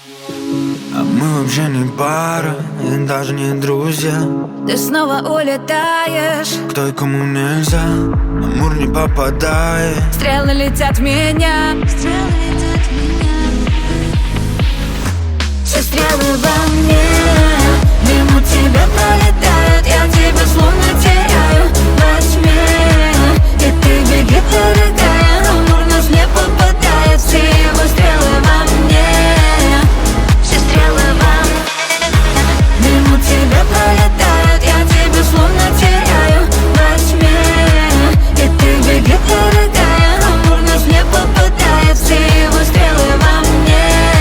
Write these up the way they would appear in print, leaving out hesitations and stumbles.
А мы вообще не пара, и даже не друзья. Ты снова улетаешь, Кто и кому нельзя, Амур не попадает. стрелы летят в меня, все стрелы во мне, мимо тебя пролетают. Я тебя словно теряю во тьме, и ты беги, дорогая. Амур нас не попадает, все его стрелы во мне, все стрелы во мне, мимо тебя пролетают. Я тебя словно теряю во тьме, и ты беги, дорогая. Амур нас не попадает, все его стрелы во мне.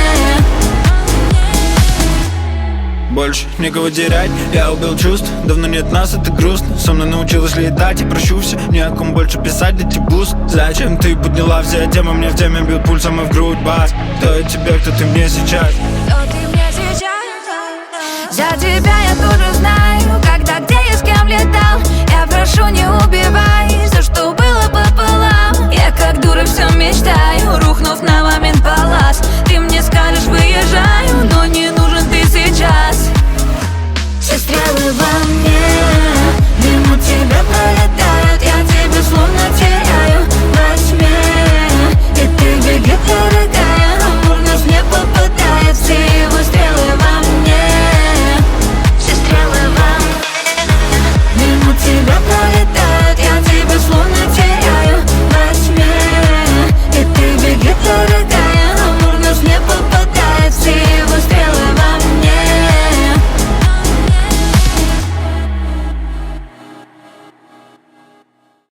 Больше некого терять, я убил чувств. Давно нет нас, это грустно. Со мной научилась летать и прощу все. Ни о ком больше писать, эти буст. Зачем ты подняла все темы? Мне в теме бьют пульсом и в грудь бас. Кто я тебе, кто ты мне сейчас? Кто ты мне сейчас? За тебя я тоже знаю, когда, где и с кем летал. Я прошу, не убивай, за что было пополам. Я как дура все мечтаю, рухнув на момент палас. Ты мне скажешь, выезжаю, но не нужен ты сейчас. Все стрелы во мне,